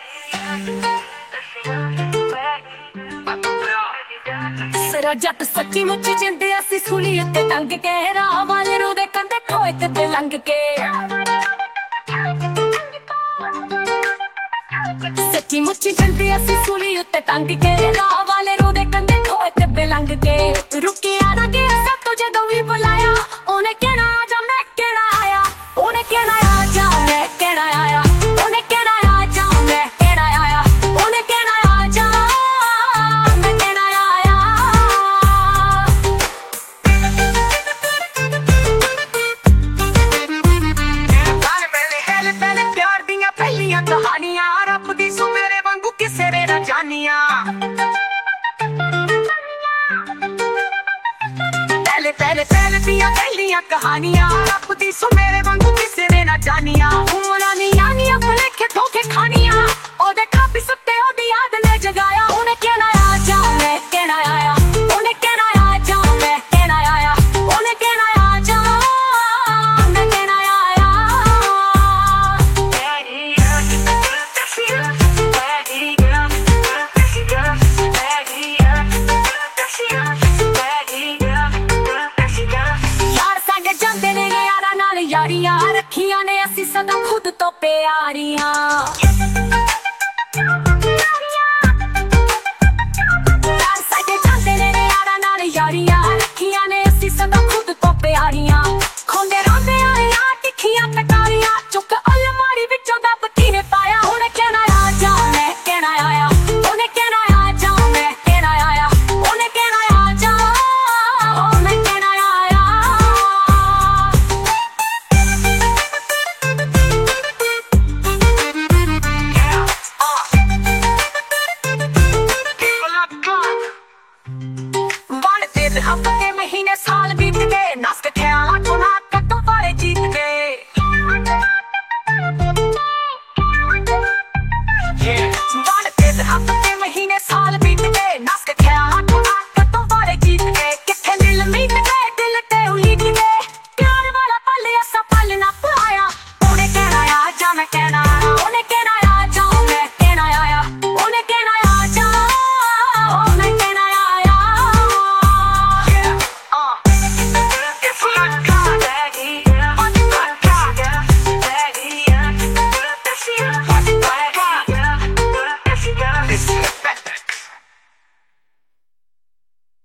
ਸਿਰਾ ਜੱਟ ਸੱਚੀ ਮੁੱਚੀ ਜਿੰਦੇ ਅਸੀਂ ਸੂਲੀ ਉੱਤੇ ਟੰਗ ਕੇ ਰਾਹ ਵਾਲੇ ਨੂੰ ਦੇ ਕੰਦੇ ਖੋਏ ਤੇ ਲੰਘ ਕੇ ਸੱਚੀ ਮੁੱਚੀ ਜਿੰਦੇ ਅਸੀਂ ਸੂਲੀ ਉੱਤੇ ਟੰਗ ਕੇ ਰਾਹ ਵਾਲੇ ਨੂੰ ਦੇ ਕੰਦੇ ਖੋਏ ਤੇ ਲੰਘ ਕੇ ਰੁਕਿਆ ਨਾ ਗਿਆ ਸਭ ਤੋਂ ਜਦੋਂ ਵੀ ਬੁਲਾਇਆ ਉਹਨੇ ਕਹਿਣਾ ਆ ਜਾ ਮੈਂ ਕਹਿਣਾ ਆਇਆ ਉਹਨੇ ਕਹਿਣਾ ਆ ਜਾ ਮੈਂ ਕਹਿਣਾ ਆਇਆ ਉਹਨੇ ਕਹਿਣਾ ਆ ਜਾ ਮੈਂ ਕਹਿਣਾ ਆਇਆ ਉਹਨੇ ਕਹਿਣਾ ਆ ਜਾ ਮੈਂ ਕਹਿਣਾ ਆਇਆ ਪਹਿਲੇ ਪਿਆਰ ਦੀਆਂ ਪਹਿਲੀਆਂ ਕਹਾਣੀਆਂ ਰੱਬ ਦੀ ਸੂ ਮੇਰੇ ਵਾਂਗੂ ਕਿਸੇ ਵੇ ਨਾ ਜਾਨੀਆਂ ਪਹਿਲੇ ਦੀਆਂ ਪਹਿਲੀਆਂ ਕਹਾਣੀਆਂ ਰੱਬ ਦੀ ਸੂ ਮੇਰੇ ਵਾਂਗੂ ਕਿਸੇ ਨੇ ਨਾ ਜਾਨੀਆਂ ਉਹਨਾਂ ਨੇ ਯਾਨੀਆਂ ਭੁਲੇਖੇ ਧੋਖੇ ਖਾਣੀਆਂ ਉਹਦੇ ਖਾਪੀ ਸੁੱਤੇ ਉਹਦੀ ਯਾਦ ਨੇ ਜਗਾਇਆ ਉਹਨੇ ਕਹਿਣਾ ਆ ਜਾ ਮੈਂ ਕਹਿਣਾ ਆਇਆ ਉਹਨੇ ਕਹਿਣਾ ਆ ਜਾ ਮੈਂ ਕਹਿਣਾ ਆਇਆ ਉਹਨੇ ਕਹਿਣਾ ਆ ਜਾ ਮੈਂ ਕਹਿਣਾ ਆਇਆ ਯਾਰੀਆਂ ਰੱਖੀਆਂ ਨੇ ਅਸੀਂ ਸਦਾ ਖੁਦ ਤੋਂ ਪਿਆਰੀਆਂ।